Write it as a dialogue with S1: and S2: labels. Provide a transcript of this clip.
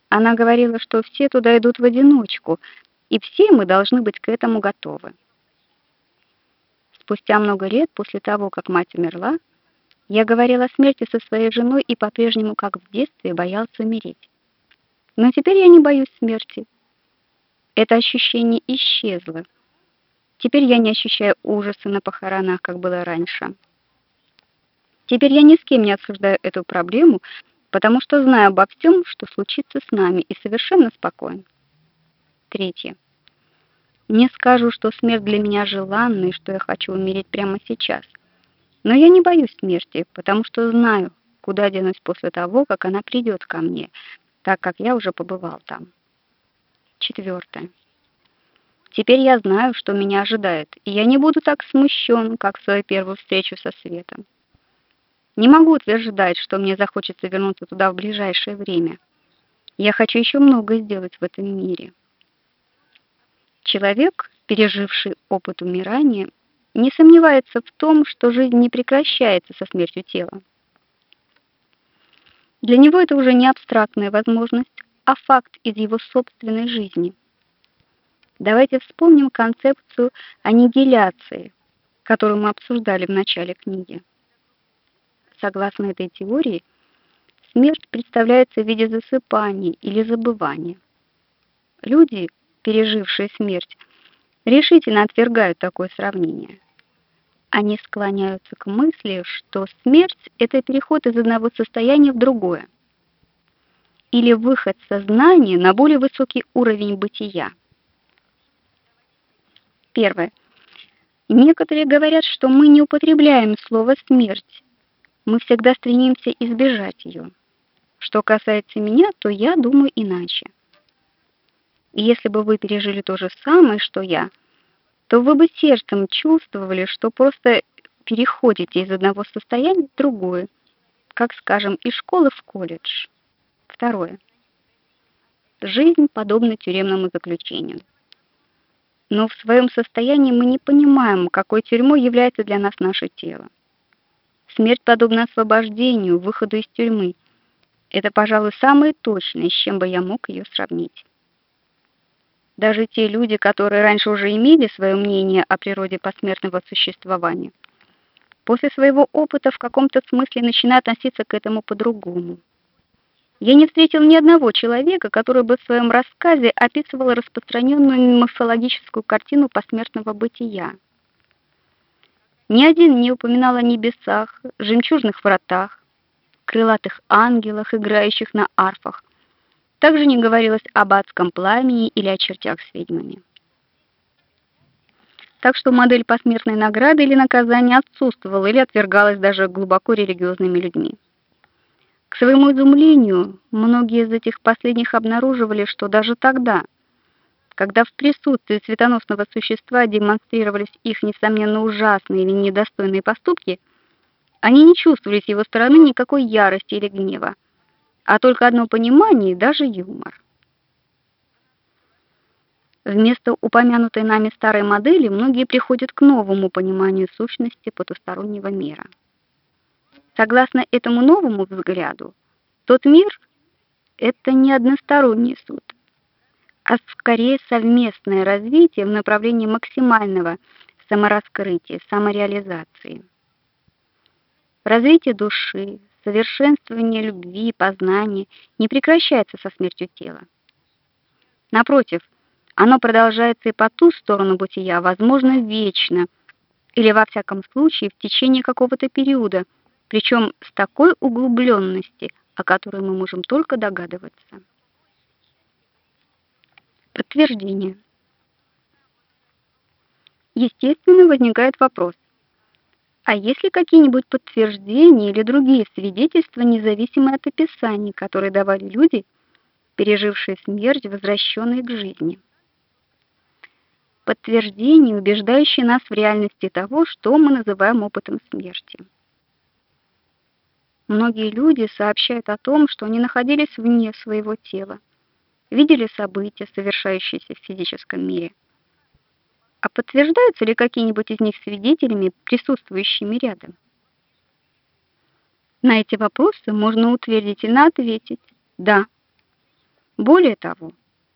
S1: Она говорила, что все туда идут в одиночку, и все мы должны быть к этому готовы. Спустя много лет после того, как мать умерла, я говорила о смерти со своей женой и по-прежнему, как в детстве, боялся умереть. Но теперь я не боюсь смерти. Это ощущение исчезло. Теперь я не ощущаю ужаса на похоронах, как было раньше. Теперь я ни с кем не обсуждаю эту проблему, потому что знаю обо всем, что случится с нами, и совершенно спокоен. Третье. Не скажу, что смерть для меня желанна и что я хочу умереть прямо сейчас. Но я не боюсь смерти, потому что знаю, куда денусь после того, как она придет ко мне, так как я уже побывал там. Четвертое. Теперь я знаю, что меня ожидает, и я не буду так смущен, как в свою первую встречу со светом. Не могу утверждать, что мне захочется вернуться туда в ближайшее время. Я хочу еще много сделать в этом мире. Человек, переживший опыт умирания, не сомневается в том, что жизнь не прекращается со смертью тела. Для него это уже не абстрактная возможность, а факт из его собственной жизни. Давайте вспомним концепцию аннигиляции, которую мы обсуждали в начале книги. Согласно этой теории, смерть представляется в виде засыпания или забывания. Люди, пережившие смерть, решительно отвергают такое сравнение. Они склоняются к мысли, что смерть — это переход из одного состояния в другое, или выход сознания на более высокий уровень бытия. Первое. Некоторые говорят, что мы не употребляем слово «смерть». Мы всегда стремимся избежать ее. Что касается меня, то я думаю иначе. И если бы вы пережили то же самое, что я, то вы бы сердцем чувствовали, что просто переходите из одного состояния в другое, как, скажем, из школы в колледж. Второе. Жизнь подобна тюремному заключению. Но в своем состоянии мы не понимаем, какой тюрьмой является для нас наше тело. Смерть подобна освобождению, выходу из тюрьмы. Это, пожалуй, самое точное, с чем бы я мог ее сравнить. Даже те люди, которые раньше уже имели свое мнение о природе посмертного существования, после своего опыта в каком-то смысле начинают относиться к этому по-другому. Я не встретил ни одного человека, который бы в своем рассказе описывал распространенную мифологическую картину посмертного бытия. Ни один не упоминал о небесах, жемчужных вратах, крылатых ангелах, играющих на арфах. Также не говорилось об адском пламени или о чертях с ведьмами. Так что модель посмертной награды или наказания отсутствовала или отвергалась даже глубоко религиозными людьми. К своему изумлению, многие из этих последних обнаруживали, что даже тогда, когда в присутствии светоносного существа демонстрировались их несомненно ужасные или недостойные поступки, они не чувствовали с его стороны никакой ярости или гнева, а только одно понимание и даже юмор. Вместо упомянутой нами старой модели многие приходят к новому пониманию сущности потустороннего мира. Согласно этому новому взгляду, тот мир — это не односторонний суд, а скорее совместное развитие в направлении максимального самораскрытия, самореализации. Развитие души, совершенствование любви, познания не прекращается со смертью тела. Напротив, оно продолжается и по ту сторону бытия, возможно, вечно, или во всяком случае в течение какого-то периода, причем с такой углубленности, о которой мы можем только догадываться. Подтверждение. Естественно, возникает вопрос: а есть ли какие-нибудь подтверждения или другие свидетельства, независимые от описаний, которые давали люди, пережившие смерть, возвращенные к жизни? Подтверждения, убеждающие нас в реальности того, что мы называем опытом смерти. Многие люди сообщают о том, что они находились вне своего тела, видели события, совершающиеся в физическом мире. А подтверждаются ли какие-нибудь из них свидетелями, присутствующими рядом? На эти вопросы можно утвердительно ответить: да. Более того,